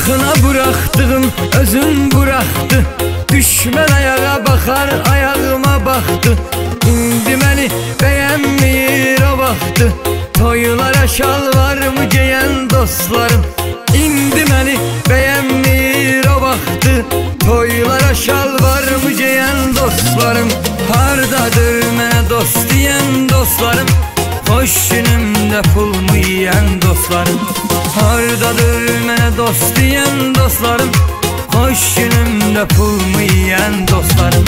Axına buraxdığım özün buraxdı. Düşmən ayağa baxar, ayağıma baxdı. İndi məni bəyənmir o vaxtı. Toylara şalvarımı geyən dostlarım İndi məni bəyənmir o vaxtı. Toylara şalvarımı geyən dostlarım Hardadır mənə dost deyən dostlarım? Xoş günümdə pulmu yeyən dostlarım Hardadır mənə dost deyən dostlarım? Xoş günümdə pulmu yeyən dostlarım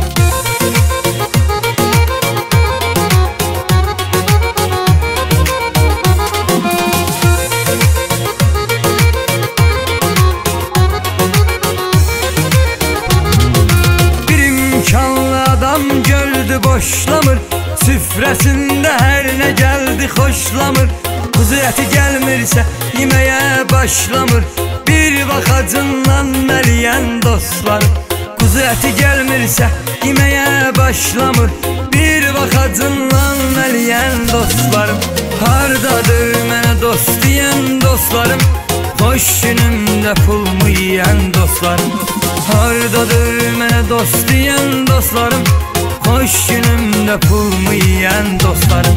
Göldü boşlamır, süfrəsində hər nə gəldi xoşlamır. Kuzu əti gəlmirsə yeməyə başlamır. Bir baxacından məliyən dostlarım Kuzu əti gəlmirsə yeməyə başlamır. Bir baxacından məliyən dostlarım Hardadır mənə dost deyən dostlarım? Xoş günümdə pulmu yeyən dostlarım Hardadır mənə dost deyən dostlarım? Xoş günümdə pulmu yeyən dostlarım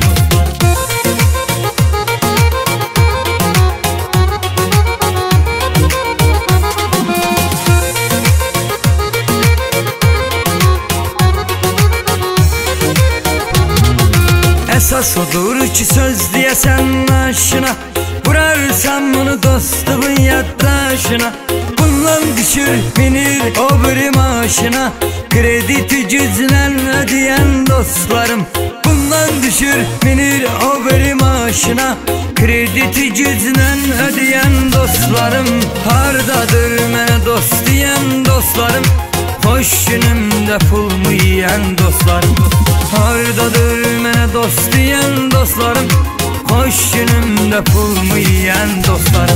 Əsas odur ki söz deyəsən aşına Vurarsan bunu dostumun yaddaşına Bundan düşür binir o biri maşına Krediti güclə ödəyən dostlarım Bundan düşür binir o biri maşına Krediti güclə ödəyən dostlarım Hardadır mənə dost deyən dostlarım? Xoş günümdə pulmu yeyən dostlarım Hardadır mənə dost deyən dostlarım? Xoş günümdə pulmu yeyən dostlarım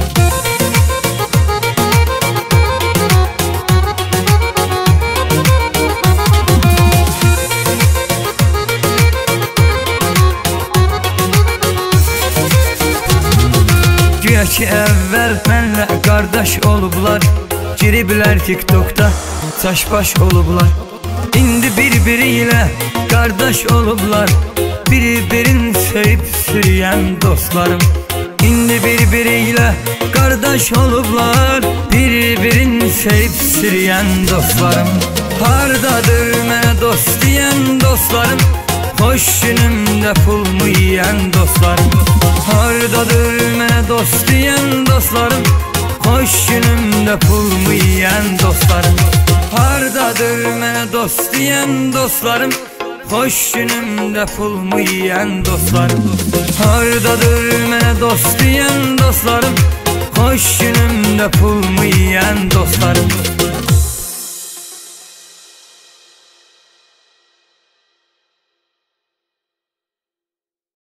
Güya ki əvvəl mənlə qardaş olublar Giriblər TikTokda saç-baş olublar İndi bir-biri ilə qardaş olublar Bir-birini sevib sürüyən dostlarım İndi bir-biri ilə qardaş olublar Bir-birini sevib sürüyən dostlarım Hardadır mənə dost deyən dostlarım? Xoş günümdə pulmu yeyən dostlarım Hardadır mənə dost deyən dostlarım? Xoş günümdə pulmu yeyən dostlarım Hardadır mənə dost deyən dostlarım? Xoş günümdə pulmu yeyən dostlarım Hardadır mənə dost deyən dostlarım? Xoş günümdə pulmu yeyən dostlarım